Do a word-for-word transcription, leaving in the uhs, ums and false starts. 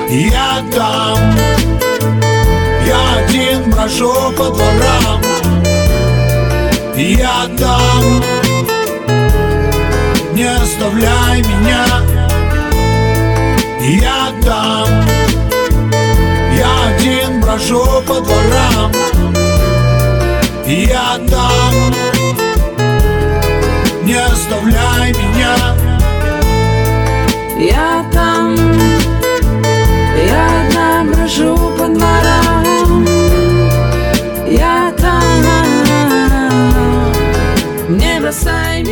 Я там, я один брожу по дворам. Я там, не оставляй меня. Я там, я один брожу по дворам. Я там, не оставляй меня. Я там, я одна брожу по дворам. Я там, не бросай меня.